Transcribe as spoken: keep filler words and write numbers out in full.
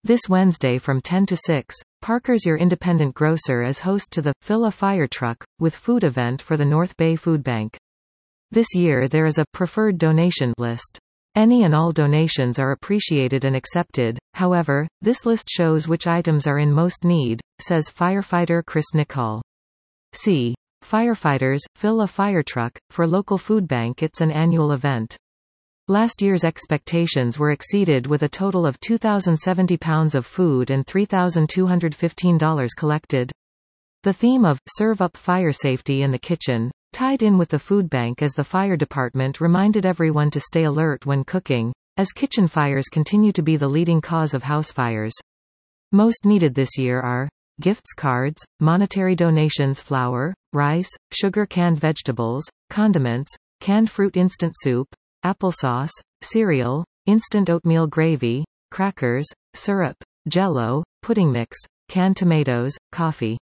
This Wednesday from ten to six, Parker's Your Independent Grocer is host to the Fill a Fire Truck with Food event for the North Bay Food Bank. This year there is a preferred donation list. Any and all donations are appreciated and accepted. However, this list shows which items are in most need, says firefighter Chris Nicol. See. Firefighters, Fill a Fire Truck. For local food bank, it's an annual event. Last year's expectations were exceeded with a total of two thousand seventy pounds of food and three thousand two hundred fifteen dollars collected. The theme of Serve Up Fire Safety in the Kitchen tied in with the food bank as the fire department reminded everyone to stay alert when cooking, as kitchen fires continue to be the leading cause of house fires. Most needed this year are gifts cards, monetary donations, flour, rice, sugar, canned vegetables, condiments, canned fruit, instant soup, applesauce, cereal, instant oatmeal gravy, crackers, syrup, Jell-O, pudding mix, canned tomatoes, coffee.